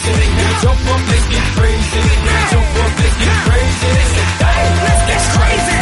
Now jump up, let's get crazy. Now jump up, let's get crazy. Hey, let's get crazy.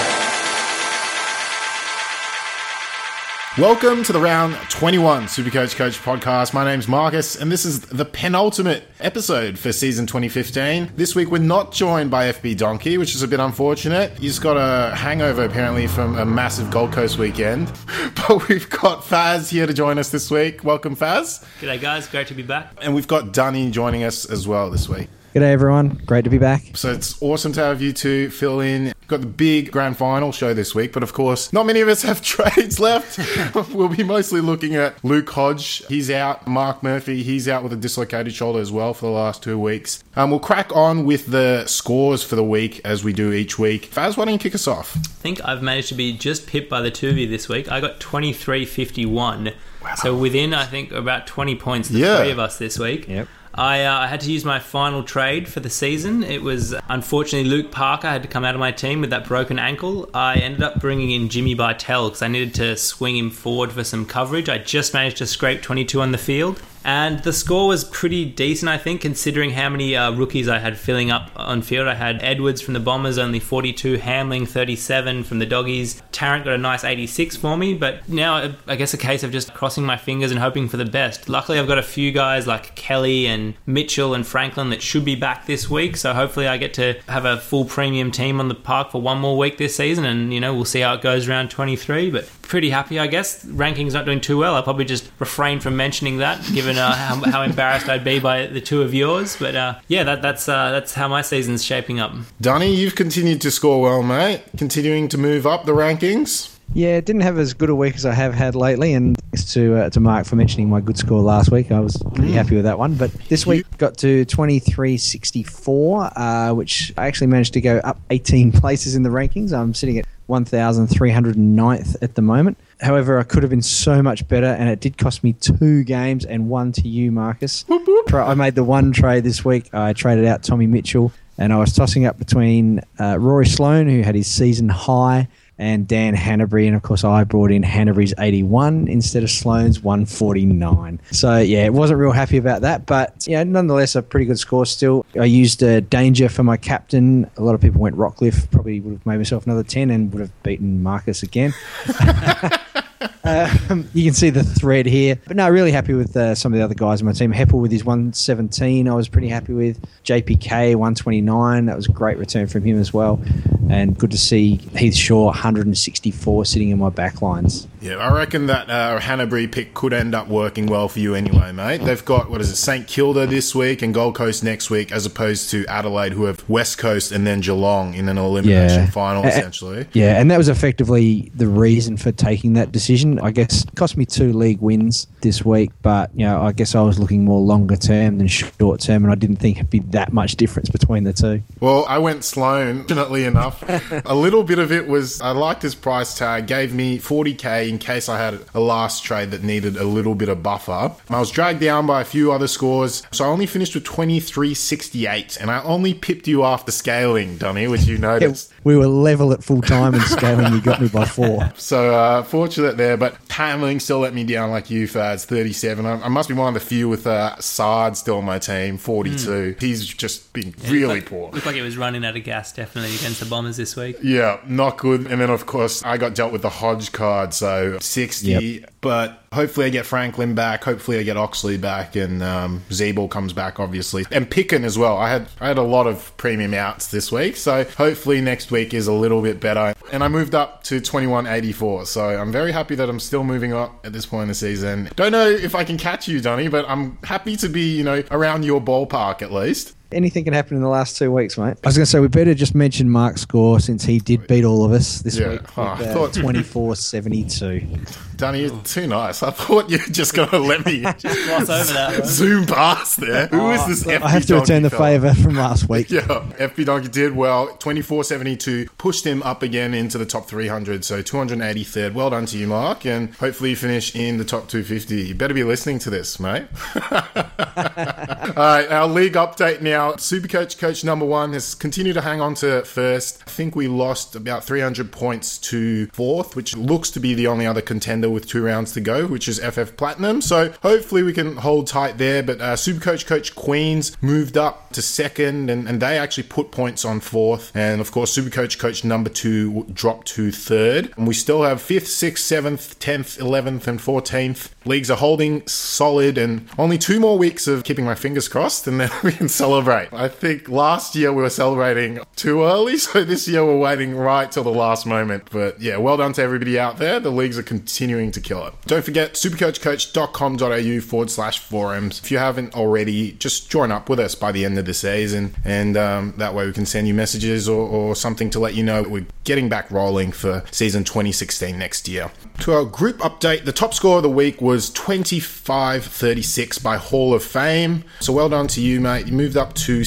Welcome to the Round 21 Supercoach Coach podcast. My name's Marcus, and this is the penultimate episode for season 2015. This week, we're not joined by FB Donkey, which is a bit unfortunate. He's got a hangover, apparently, from a massive Gold Coast weekend. But we've got Faz here to join us this week. Welcome, Faz. G'day, guys. Great to be back. And we've got Dunny joining us as well this week. G'day everyone, great to be back. So it's awesome to have you two fill in. We've got the big grand final show this week, but of course, not many of us have trades left. We'll be mostly looking at Luke Hodge. He's out. Mark Murphy, he's out with a dislocated shoulder as well for the last 2 weeks. We'll crack on with the scores for the week as we do each week. Faz, why don't you kick us off? I think I've managed to be just pipped by the two of you this week. I got 23-51. Wow. So within, I think, about 20 points, the three of us this week. Yep. I had to use my final trade for the season. It was, unfortunately, Luke Parker had to come out of my team with that broken ankle. I ended up bringing in Jimmy Bartell because I needed to swing him forward for some coverage. I just managed to scrape 22 on the field. And the score was pretty decent, I think, considering how many rookies I had filling up on field. I had Edwards from the Bombers, only 42, Hamling, 37 from the Doggies. Tarrant got a nice 86 for me, but now I guess a case of just crossing my fingers and hoping for the best. Luckily, I've got a few guys like Kelly and Mitchell and Franklin that should be back this week, so hopefully I get to have a full premium team on the park for one more week this season, and, you know, we'll see how it goes around 23, but pretty happy, I guess. Ranking's not doing too well. I'll probably just refrain from mentioning that, given how embarrassed I'd be by the two of yours. But that's how my season's shaping up. Donnie, you've continued to score well, mate. Continuing to move up the rankings. Yeah, didn't have as good a week as I have had lately, and thanks to Mark for mentioning my good score last week. I was pretty happy with that one. But this week got to 23-64, which I actually managed to go up 18 places in the rankings. I'm sitting at 1,309th at the moment. However, I could have been so much better, and it did cost me 2 games and 1 to you, Marcus. Whoop, whoop. I made the one trade this week. I traded out Tommy Mitchell, and I was tossing up between Rory Sloane, who had his season high, and Dan Hanbury, and of course I brought in Hanbury's 81 instead of Sloane's 149. So yeah, I wasn't real happy about that, but yeah, nonetheless a pretty good score still. I used Danger for my captain. A lot of people went Rockcliffe, probably would have made myself another 10 and would have beaten Marcus again. You can see the thread here. But no, really happy with some of the other guys in my team. Heppel with his 117 I was pretty happy with. JPK 129, that was a great return from him as well. And good to see Heath Shaw 164 sitting in my back lines. Yeah, I reckon that Hanbury pick could end up working well for you anyway, mate. They've got, St Kilda this week and Gold Coast next week, as opposed to Adelaide, who have West Coast and then Geelong in an elimination final, essentially. Yeah, and that was effectively the reason for taking that decision. I guess it cost me 2 league wins this week, but you know, I guess I was looking more longer term than short term, and I didn't think it'd be that much difference between the two. Well, I went Sloane, fortunately enough. A little bit of it was, I liked his price tag, gave me 40k in case I had a last trade that needed a little bit of buffer. I was dragged down by a few other scores, so I only finished with 23-68, and I only pipped you after scaling, Dunny, which you noticed. We were level at full time, and scaling you got me by 4. So fortunate there, but Hamling still let me down like you, Faz, 37. I must be one of the few with Sard still on my team, 42. He's just been really poor. Looked like it was running out of gas, definitely, against the Bombers this week. Yeah, not good. And then, of course, I got dealt with the Hodge card, so 60. Yep. But hopefully I get Franklin back. Hopefully I get Oxley back, and Zeeble comes back, obviously. And Picken as well. I had a lot of premium outs this week, so hopefully next week is a little bit better. And I moved up to 21.84, so I'm very happy that I'm still moving up at this point in the season. Don't know if I can catch you, Donny, but I'm happy to be, around your ballpark at least. Anything can happen in the last 2 weeks, mate. I was going to say, we better just mention Mark's score since he did beat all of us this week. I thought 24-72. Danny, you're too nice. I thought you were just going to let me just gloss over that. Zoom past there. Who is this FB I have to return the favour from last week. Yeah, FB Donkey did well. 24-72. Pushed him up again into the top 300. So 283rd. Well done to you, Mark. And hopefully you finish in the top 250. You better be listening to this, mate. All right, our league update now. now. Supercoach Coach number 1 has continued to hang on to first. I think we lost about 300 points to 4th, which looks to be the only other contender with 2 rounds to go, which is FF Platinum. So hopefully we can hold tight there. But Supercoach Coach Queens moved up to 2nd, and they actually put points on 4th. And of course, Supercoach Coach number 2 dropped to 3rd. And we still have 5th, 6th, 7th, 10th, 11th, and 14th. Leagues are holding solid, and only 2 more weeks of keeping my fingers crossed, and then we can celebrate. I think last year we were celebrating too early, so this year we're waiting right till the last moment. But yeah, well done to everybody out there. The leagues are continuing to kill it. Don't forget supercoachcoach.com.au/forums. If you haven't already, just join up with us by the end of the season, and that way we can send you messages or something to let you know we're getting back rolling for season 2016 next year. To our group update, the top score of the week was 25.36 by Hall of Fame. So well done to you, mate. You moved up to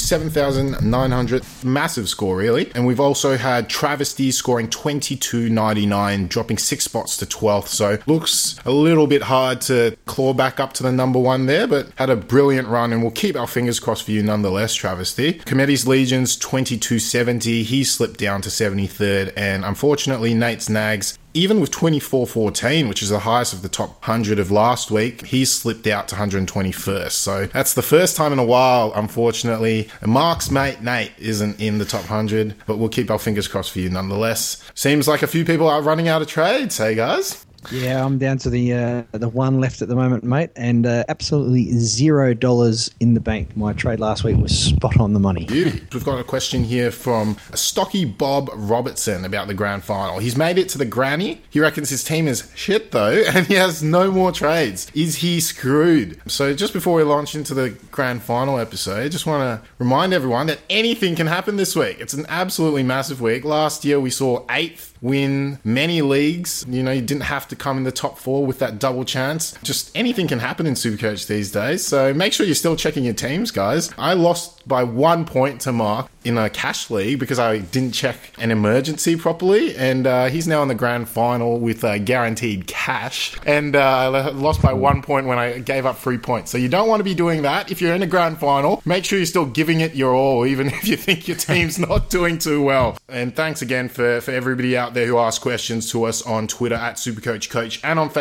7,900. Massive score, really. And we've also had Travesty scoring 22.99, dropping 6 spots to 12th. So looks a little bit hard to claw back up to the number 1 there, but had a brilliant run, and we'll keep our fingers crossed for you nonetheless, Travesty. Cometti's Legions 22.70. He slipped down to 73rd, and unfortunately Nate's Nags, even with 24.14, which is the highest of the top 100 of last week, he's slipped out to 121st. So that's the first time in a while, unfortunately. Mark's mate, Nate, isn't in the top 100, but we'll keep our fingers crossed for you nonetheless. Seems like a few people are running out of trades, hey guys? Yeah, I'm down to the 1 left at the moment, mate, and absolutely $0 in the bank. My trade last week was spot on the money. Beauty. We've got a question here from Stocky Bob Robertson about the grand final. He's made it to the granny. He reckons his team is shit, though, and he has no more trades. Is he screwed? So just before we launch into the grand final episode, I just want to remind everyone that anything can happen this week. It's an absolutely massive week. Last year, we saw 8th win many leagues. You know, you didn't have to come in the top 4 with that double chance. Just anything can happen in Supercoach these days. So make sure you're still checking your teams, guys. I lost by 1 point to Mark in a cash league because I didn't check an emergency properly, and he's now in the grand final with guaranteed cash, and I lost by 1 point when I gave up 3 points. So you don't want to be doing that. If you're in a grand final, make sure you're still giving it your all, even if you think your team's not doing too well. And thanks again for everybody out there who asked questions to us on Twitter at SupercoachCoach and on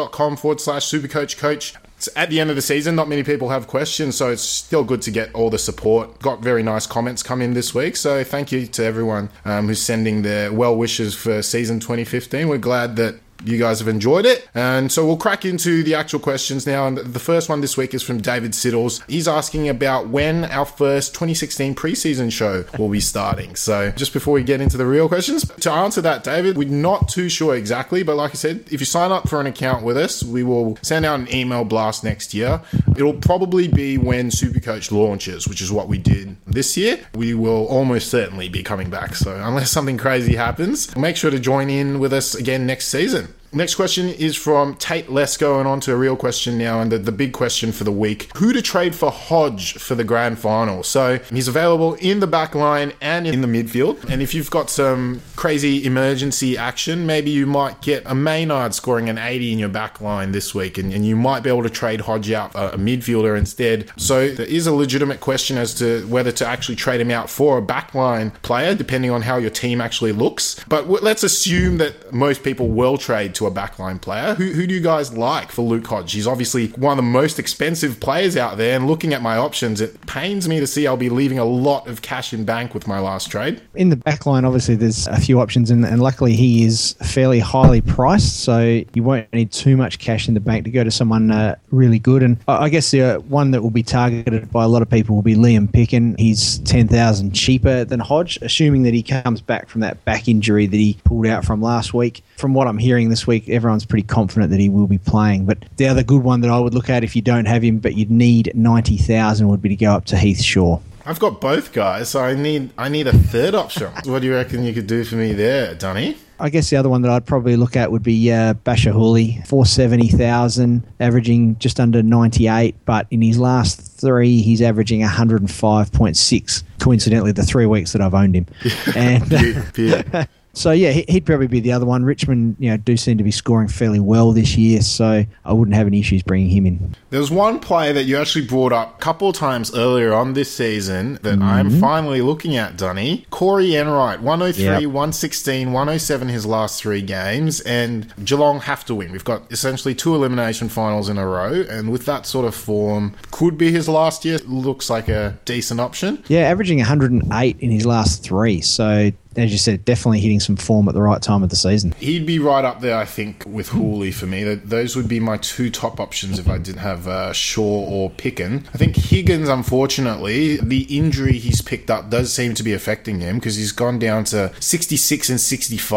Facebook.com/SupercoachCoach. At the end of the season, not many people have questions, so it's still good to get all the support. Got very nice comments come in this week, so thank you to everyone who's sending their well wishes for season 2015. We're glad that you guys have enjoyed it. And so we'll crack into the actual questions now. And the first one this week is from David Siddles. He's asking about when our first 2016 preseason show will be starting. So just before we get into the real questions, to answer that, David, we're not too sure exactly. But like I said, if you sign up for an account with us, we will send out an email blast next year. It'll probably be when Supercoach launches, which is what we did this year. We will almost certainly be coming back. So unless something crazy happens, make sure to join in with us again next season. Next question is from Tate Lesko, and on to a real question now, and the big question for the week. Who to trade for Hodge for the grand final? So he's available in the back line and in the midfield. And if you've got some crazy emergency action, maybe you might get a Maynard scoring an 80 in your back line this week, and you might be able to trade Hodge out a midfielder instead. So there is a legitimate question as to whether to actually trade him out for a backline player, depending on how your team actually looks. But let's assume that most people will trade to a backline player. Who do you guys like for Luke Hodge? He's obviously one of the most expensive players out there, and looking at my options, it pains me to see I'll be leaving a lot of cash in bank with my last trade. In the backline, obviously, there's a few options, and luckily he is fairly highly priced, so you won't need too much cash in the bank to go to someone really good. And I guess the one that will be targeted by a lot of people will be Liam Picken. He's 10,000 cheaper than Hodge, assuming that he comes back from that back injury that he pulled out from last week. From what I'm hearing this week, everyone's pretty confident that he will be playing. But the other good one that I would look at if you don't have him, but you'd need 90,000, would be to go up to Heath Shaw. I've got both guys, so I need a third option. What do you reckon you could do for me there, Dunny? I guess the other one that I'd probably look at would be Basher Hooley, 470,000, averaging just under 98, but in his last 3, he's averaging 105.6. Coincidentally, the 3 weeks that I've owned him. And So, yeah, he'd probably be the other one. Richmond, do seem to be scoring fairly well this year, so I wouldn't have any issues bringing him in. There's one player that you actually brought up a couple of times earlier on this season that I'm finally looking at, Dunny. Corey Enright, 103, 116, 107 his last 3 games, and Geelong have to win. We've got essentially 2 elimination finals in a row, and with that sort of form, could be his last year. Looks like a decent option. Yeah, averaging 108 in his last 3, so as you said, definitely hitting some form at the right time of the season. He'd be right up there, I think, with Hooley for me. Those would be my 2 top options if I didn't have Shaw or Picken. I think Higgins, unfortunately, the injury he's picked up does seem to be affecting him because he's gone down to 66 and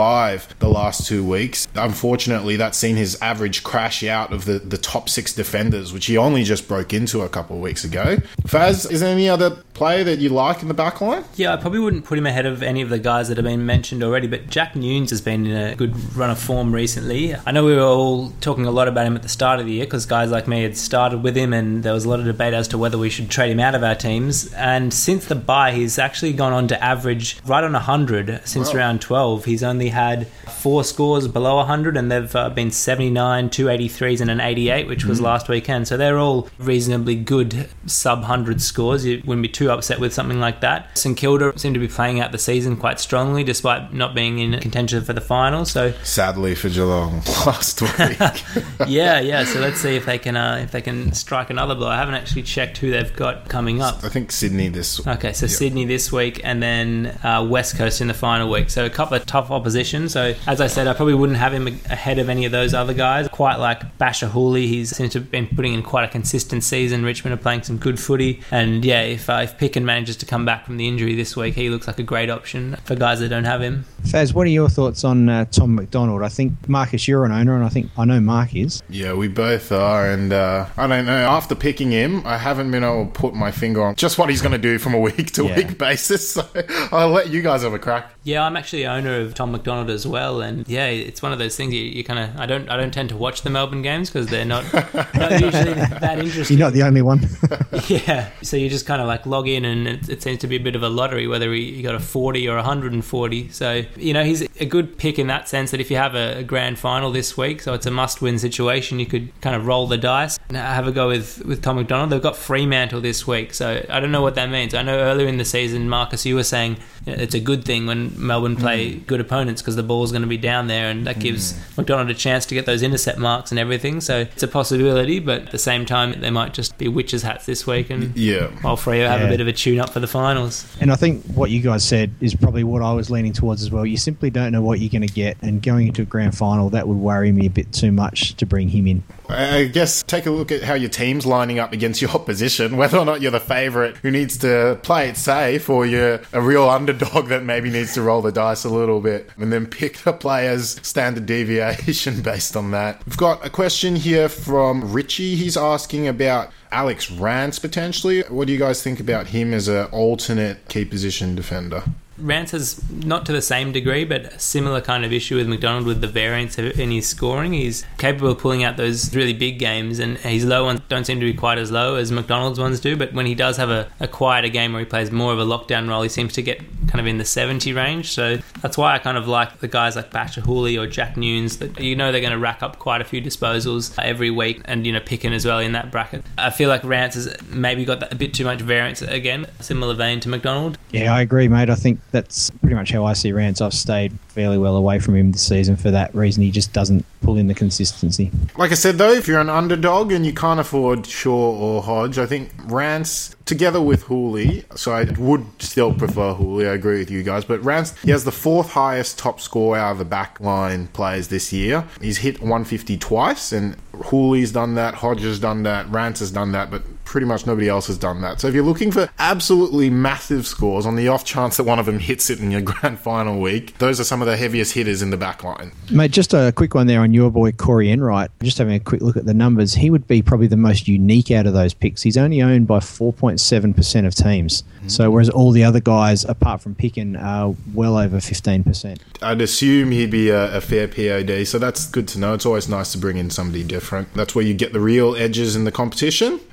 65 the last 2 weeks. Unfortunately, that's seen his average crash out of the top 6 defenders, which he only just broke into a couple of weeks ago. Faz, is there any other player that you like in the back line? Yeah, I probably wouldn't put him ahead of any of the guys that have been mentioned already, but Jack Nunes has been in a good run of form recently. I know we were all talking a lot about him at the start of the year because guys like me had started with him and there was a lot of debate as to whether we should trade him out of our teams. And since the bye, he's actually gone on to average right on 100 since round 12. He's only had 4 scores below 100 and they've been 79, 283s and an 88, which was last weekend. So they're all reasonably good sub-100 scores. You wouldn't be too upset with something like that. St Kilda seem to be playing out the season quite strongly despite not being in contention for the final. So sadly for Geelong last week. yeah. So let's see if they can strike another blow. I haven't actually checked who they've got coming up. I think Sydney this week. Okay, so Sydney this week and then West Coast in the final week. So a couple of tough opposition. So as I said, I probably wouldn't have him ahead of any of those other guys. Quite like Basher Hooley, he's seems to have been putting in quite a consistent season. Richmond are playing some good footy. And yeah, if Picken manages to come back from the injury this week, he looks like a great option for guys that don't have him. Faz, what are your thoughts on Tom McDonald? I think, Marcus, you're an owner, and I know Mark is. Yeah, we both are, and I don't know. After picking him, I haven't been able to put my finger on just what he's going to do from a week-to-week basis, so I'll let you guys have a crack. Yeah, I'm actually owner of Tom McDonald as well, and yeah, it's one of those things you kind of... I don't tend to watch the Melbourne games because they're not usually that interesting. You're not the only one. Yeah, so you just kind of like log in and it seems to be a bit of a lottery whether he got a 40 or 140. So, he's a good pick in that sense that if you have a grand final this week, so it's a must-win situation, you could kind of roll the dice and have a go with Tom McDonald. They've got Fremantle this week, so I don't know what that means. I know earlier in the season, Marcus, you were saying it's a good thing when Melbourne play good opponents because the ball's going to be down there and that gives McDonald a chance to get those intercept marks and everything. So it's a possibility, but at the same time, they might just be witches' hats this week and while Freo have a bit of a tune-up for the finals. And I think what you guys said is probably what I was leaning towards as well. You simply don't know what you're going to get, and going into a grand final, that would worry me a bit too much to bring him in. I guess take a look at how your team's lining up against your opposition, whether or not you're the favourite who needs to play it safe or you're a real underdog that maybe needs to roll the dice a little bit, and then pick the player's standard deviation based on that. We've got a question here from Richie. He's asking about Alex Rance potentially. What do you guys think about him as an alternate key position defender? Rance has, not to the same degree, but a similar kind of issue with McDonald with the variance in his scoring. He's capable of pulling out those really big games, and his low ones don't seem to be quite as low as McDonald's ones do, but when he does have a quieter game where he plays more of a lockdown role, he seems to get kind of in the 70 range. So that's why I kind of like the guys like Basher Hooley or Jack Nunes, that they're going to rack up quite a few disposals every week, and Picken as well in that bracket. I feel like Rance has maybe got a bit too much variance again, similar vein to McDonald. Yeah, I agree, mate. I think that's pretty much how I see Rance. I've stayed fairly well away from him this season for that reason. He just doesn't pull in the consistency. Like I said, though, if you're an underdog and you can't afford Shaw or Hodge, I think Rance, together with Hooley, so I would still prefer Hooley, I agree with you guys, but Rance, he has the 4th highest top score out of the backline players this year. He's hit 150 twice, and Hooley's done that, Hodge has done that, Rance has done that, but pretty much nobody else has done that. So if you're looking for absolutely massive scores on the off chance that one of them hits it in your grand final week, those are some of the heaviest hitters in the back line. Mate, just a quick one there on your boy Corey Enright. Just having a quick look at the numbers, he would be probably the most unique out of those picks. He's only owned by 4.7% of teams. So whereas all the other guys, apart from Picken, are well over 15%. I'd assume he'd be a fair POD, so that's good to know. It's always nice to bring in somebody different. That's where you get the real edges in the competition. Got a question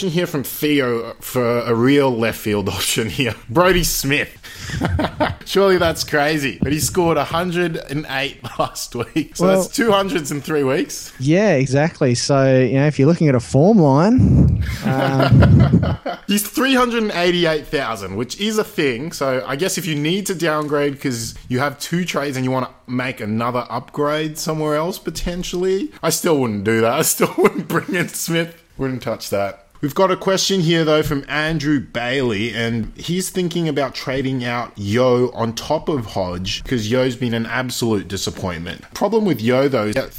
question here from Theo for a real left field option here. Brodie Smith. Surely that's crazy. But he scored 108 last week. So that's 200s in 3 weeks. Yeah, exactly. So, if you're looking at a form line... He's 388,000, which is a thing. So I guess if you need to downgrade because you have 2 trades and you want to make another upgrade somewhere else potentially, I still wouldn't do that. I still wouldn't bring in Smith. Wouldn't touch that. We've got a question here, though, from Andrew Bailey, and he's thinking about trading out Yo on top of Hodge because Yo's been an absolute disappointment. Problem with Yo, though, is at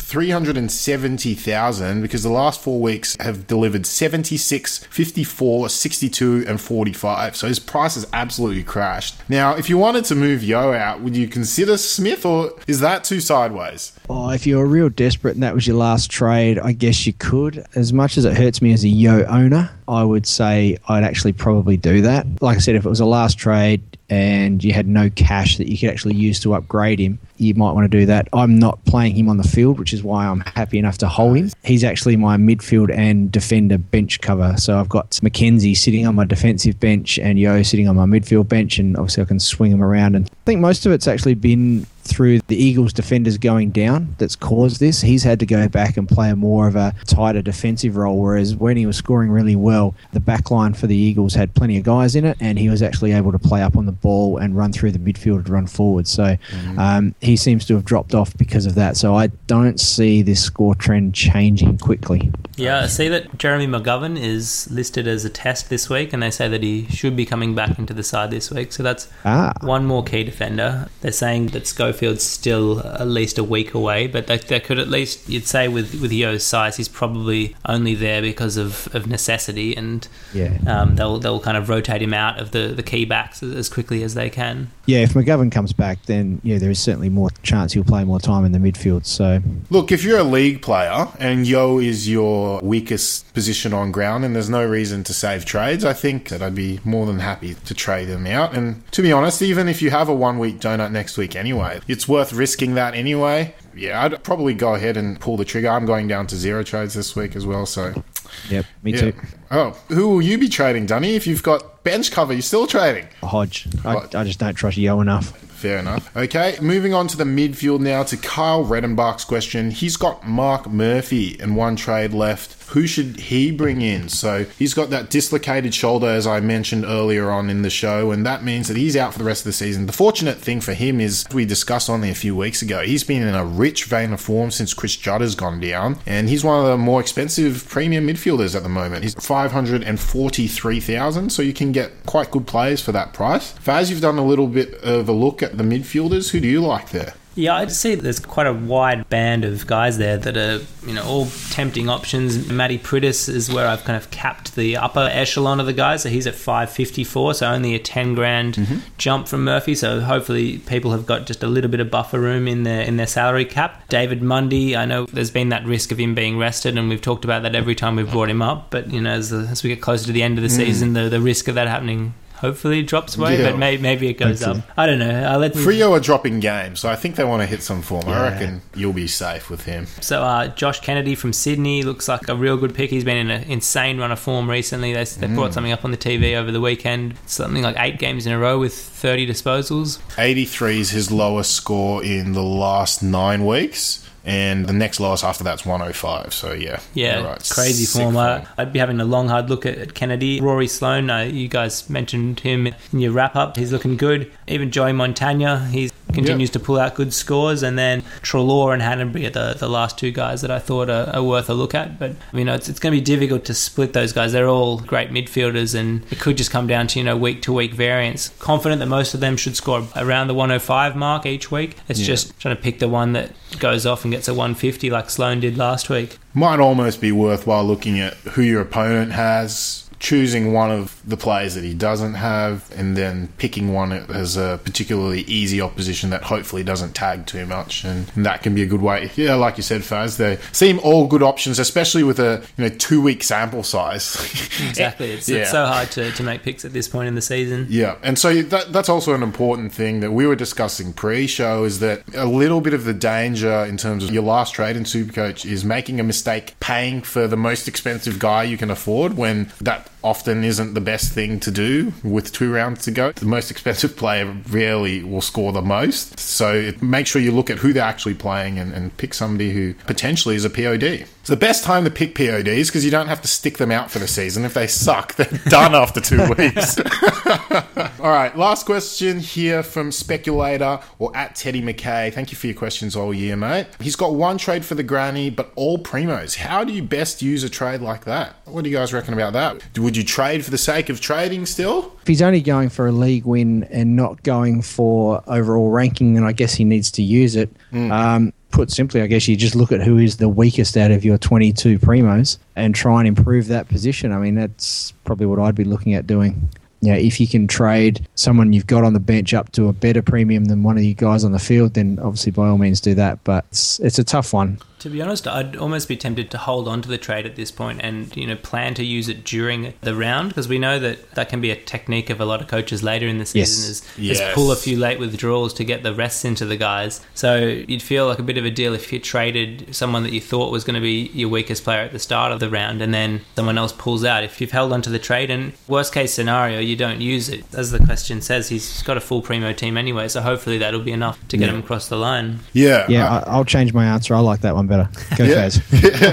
370,000 because the last 4 weeks have delivered 76, 54, 62, and 45. So his price has absolutely crashed. Now, if you wanted to move Yo out, would you consider Smith, or is that too sideways? Oh, if you're real desperate and that was your last trade, I guess you could. As much as it hurts me as a Yo owner, I would say I'd actually probably do that. Like I said, if it was a last trade and you had no cash that you could actually use to upgrade him, you might want to do that. I'm not playing him on the field, which is why I'm happy enough to hold him. He's actually my midfield and defender bench cover. So I've got Mackenzie sitting on my defensive bench and Yo sitting on my midfield bench, and obviously I can swing him around. And I think most of it's actually been through the Eagles defenders going down that's caused this. He's had to go back and play more of a tighter defensive role, whereas when he was scoring really well, the back line for the Eagles had plenty of guys in it, and he was actually able to play up on the ball and run through the midfield to run forward. So he seems to have dropped off because of that. So I don't see this score trend changing quickly. Yeah, I see that Jeremy McGovern is listed as a test this week, and they say that he should be coming back into the side this week. So that's one more key defender. They're saying that Schofield's still at least a week away, but they could at least, you'd say with Yo's size, he's probably only there because of necessity, and they'll kind of rotate him out of the key backs as quickly as they can. Yeah, if McGovern comes back, then there is certainly more chance he'll play more time in the midfield. So look, if you're a league player and Yo is your weakest position on ground and there's no reason to save trades, I think that I'd be more than happy to trade him out. And to be honest, even if you have a 1 week donut next week anyway, it's worth risking that anyway. Yeah, I'd probably go ahead and pull the trigger. I'm going down to 0 trades this week as well, so... Yep, me too. Oh, who will you be trading, Dunny? If you've got bench cover, you're still trading? Hodge. I just don't trust Yo enough. Fair enough. Okay, moving on to the midfield now to Kyle Redenbach's question. He's got Mark Murphy and 1 trade left. Who should he bring in? So he's got that dislocated shoulder, as I mentioned earlier on in the show, and that means that he's out for the rest of the season. The fortunate thing for him is, we discussed only a few weeks ago, he's been in a rich vein of form since Chris Judd has gone down, and he's one of the more expensive premium midfielders at the moment. He's 543,000, so you can get quite good players for that price. Faz, you've done a little bit of a look at the midfielders. Who do you like there? Yeah, I'd say there's quite a wide band of guys there that are, all tempting options. Matty Pritis is where I've kind of capped the upper echelon of the guys. So he's at 554, so only a 10 grand jump from Murphy. So hopefully people have got just a little bit of buffer room in their salary cap. David Mundy, I know there's been that risk of him being rested, and we've talked about that every time we've brought him up. But, as we get closer to the end of the season, the risk of that happening hopefully drops away, but maybe it goes up. I don't know. Freo are dropping games, so I think they want to hit some form. I reckon you'll be safe with him. So Josh Kennedy from Sydney looks like a real good pick. He's been in an insane run of form recently. They brought something up on the TV over the weekend. Something like 8 games in a row with 30 disposals. 83 is his lowest score in the last 9 weeks. And the next lowest after that's 105. So, yeah. Yeah, right. Crazy form. I'd be having a long, hard look at Kennedy. Rory Sloane, you guys mentioned him in your wrap-up. He's looking good. Even Joey Montagna, he continues to pull out good scores. And then Treloar and Hanbury are the last 2 guys that I thought are worth a look at. But, it's going to be difficult to split those guys. They're all great midfielders, and it could just come down to, week-to-week variance. Confident that most of them should score around the 105 mark each week. It's just trying to pick the one that goes off and gets a 150 like Sloane did last week. Might almost be worthwhile looking at who your opponent has, choosing one of the players that he doesn't have and then picking one that has a particularly easy opposition that hopefully doesn't tag too much, and that can be a good way. Yeah, like you said, Faz, they seem all good options, especially with a 2-week sample size. Exactly. It's so hard to make picks at this point in the season. Yeah, and so that's also an important thing that we were discussing pre-show, is that a little bit of the danger in terms of your last trade in Supercoach is making a mistake paying for the most expensive guy you can afford, when that often isn't the best thing to do with 2 rounds to go. The most expensive player rarely will score the most. So make sure you look at who they're actually playing and pick somebody who potentially is a POD. It's the best time to pick PODs because you don't have to stick them out for the season. If they suck, they're done after 2 weeks. All right, last question here from Speculator or at Teddy McKay. Thank you for your questions all year, mate. He's got 1 trade for the granny, but all primos. How do you best use a trade like that? What do you guys reckon about that? Would you trade for the sake of trading still? If he's only going for a league win and not going for overall ranking, then I guess he needs to use it. Put simply, I guess you just look at who is the weakest out of your 22 primos and try and improve that position. I mean, that's probably what I'd be looking at doing. If you can trade someone you've got on the bench up to a better premium than one of you guys on the field, then obviously by all means do that. But it's a tough one. To be honest, I'd almost be tempted to hold on to the trade at this point and, plan to use it during the round, because we know that can be a technique of a lot of coaches later in the season is pull a few late withdrawals to get the rests into the guys. So you'd feel like a bit of a deal if you traded someone that you thought was going to be your weakest player at the start of the round and then someone else pulls out. If you've held on to the trade, and worst case scenario, you don't use it. As the question says, he's got a full primo team anyway, so hopefully that'll be enough to get him across the line. Yeah, I'll change my answer. I like that one better. Go Faz.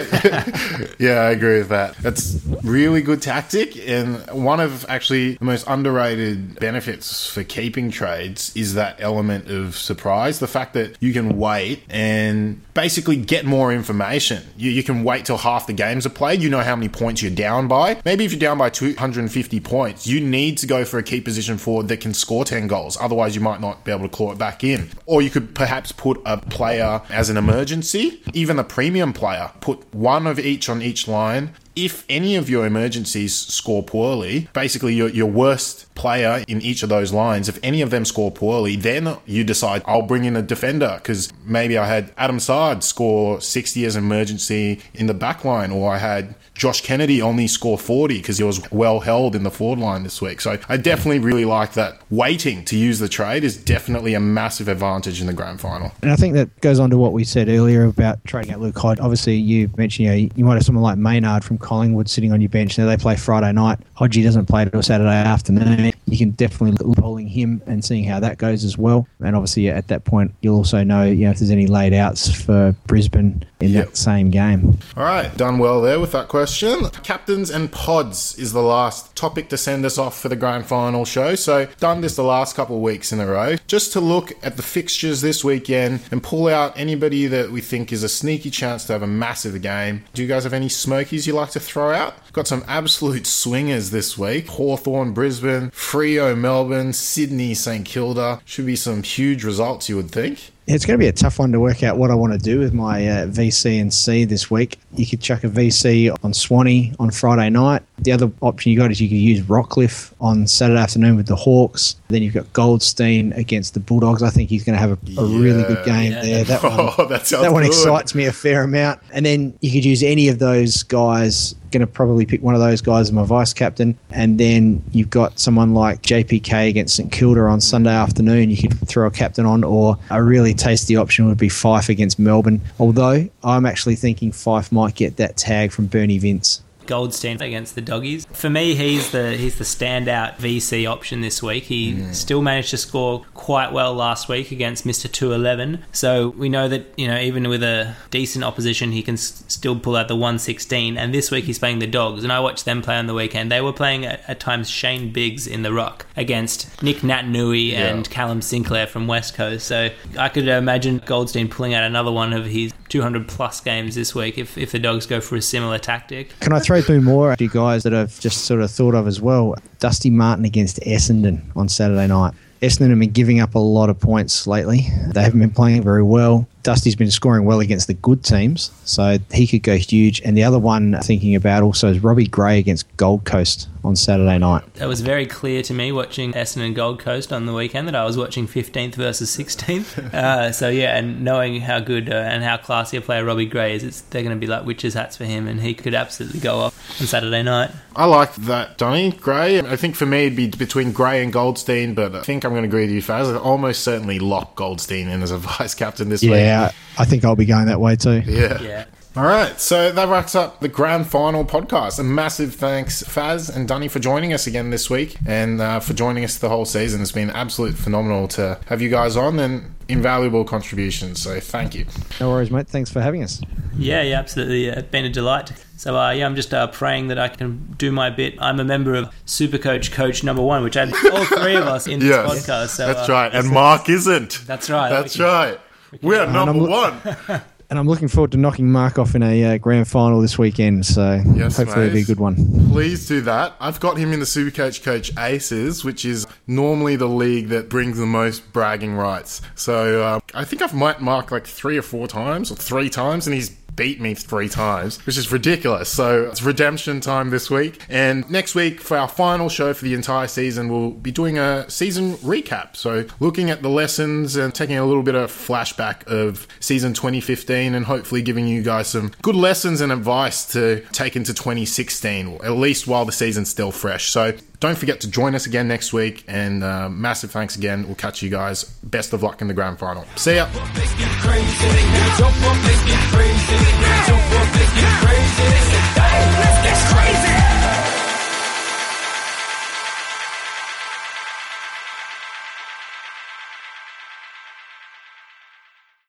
Yeah, I agree with that. That's really good tactic, and one of actually the most underrated benefits for keeping trades is that element of surprise. The fact that you can wait and basically get more information. You can wait till half the games are played. You know how many points you're down by. Maybe if you're down by 250 points, you need to go for a key position forward that can score 10 goals. Otherwise, you might not be able to claw it back in. Or you could perhaps put a player as an emergency. Even a premium player, put 1 of each on each line. If any of your emergencies score poorly, basically your worst player in each of those lines, if any of them score poorly, then you decide, I'll bring in a defender, because maybe I had Adam Sard score 60 as an emergency in the back line, or I had Josh Kennedy only score 40 because he was well held in the forward line this week. So I definitely really like that. Waiting to use the trade is definitely a massive advantage in the grand final. And I think that goes on to what we said earlier about trading out Luke Hodge. Obviously, you mentioned you might have someone like Maynard from Collingwood sitting on your bench. Now they play Friday night. Hodgie doesn't play till Saturday afternoon. You can definitely look at polling him and seeing how that goes as well. And obviously, at that point, you'll also know if there's any laid outs for Brisbane in that same game. All right, done well there with that question. Captains and pods is the last topic to send us off for the grand final show. So done this the last couple of weeks in a row, just to look at the fixtures this weekend and pull out anybody that we think is a sneaky chance to have a massive game. Do you guys have any smokies you like to throw out? Got some absolute swingers this week. Hawthorn, Brisbane, Freo, Melbourne, Sydney, St Kilda. Should be some huge results, you would think. It's going to be a tough one to work out what I want to do with my VC and C this week. You could chuck a VC on Swanee on Friday night. The other option you got is you could use Rockcliffe on Saturday afternoon with the Hawks. Then you've got Goldstein against the Bulldogs. I think he's going to have a really good game there. That one excites me a fair amount. And then you could use any of those guys. Going to probably pick one of those guys as my vice captain. And then you've got someone like JPK against St Kilda on Sunday afternoon. You could throw a captain on, or a really tasty option would be Fife against Melbourne. Although I'm actually thinking Fife might get that tag from Bernie Vince. Goldstein against the Doggies. For me, he's the standout VC option this week. He still managed to score quite well last week against Mr. 211. So we know that, even with a decent opposition, he can still pull out the 116. And this week he's playing the Dogs. And I watched them play on the weekend. They were playing at times Shane Biggs in the ruck against Nick Natanui and Callum Sinclair from West Coast. So I could imagine Goldstein pulling out another one of his 200 plus games this week if the Dogs go for a similar tactic. Can I throw two more at you guys that I've just sort of thought of as well? Dusty Martin against Essendon on Saturday night. Essendon have been giving up a lot of points lately. They haven't been playing very well. Dusty's been scoring well against the good teams, so he could go huge. And the other one thinking about also is Robbie Gray against Gold Coast on Saturday night. That was very clear to me watching Essendon Gold Coast on the weekend that I was watching 15th versus 16th. So yeah, and knowing how good and how classy a player Robbie Gray is, they're going to be like witches' hats for him, and he could absolutely go off on Saturday night. I like that, Donny. Gray. I think for me it'd be between Gray and Goldstein, but I think I'm going to agree with you, Faz. I almost certainly lock Goldstein in as a vice captain this week. Yeah, I think I'll be going that way too. Yeah. All right, so that wraps up the grand final podcast. A massive thanks, Faz and Dunny, for joining us again this week and for joining us the whole season. It's been absolutely phenomenal to have you guys on and invaluable contributions, so thank you. No worries, mate. Thanks for having us. Yeah, absolutely. It's been a delight. So, I'm just praying that I can do my bit. I'm a member of Supercoach Coach number 1, which had all three of us in this podcast. So, that's right. And Mark isn't. That's right. That's right. We're number 1. And I'm looking forward to knocking Mark off in a grand final this weekend, so hopefully it'll be a good one. Please do that. I've got him in the Supercoach Coach Aces, which is normally the league that brings the most bragging rights. So I think I've met Mark like 3 or 4 times, or 3 times, and he's beat me 3 times, which is ridiculous. So it's redemption time this week. And next week, for our final show for the entire season, we'll be doing a season recap. So looking at the lessons and taking a little bit of flashback of season 2015 and hopefully giving you guys some good lessons and advice to take into 2016, at least while the season's still fresh. So don't forget to join us again next week, and massive thanks again. We'll catch you guys. Best of luck in the grand final. See ya.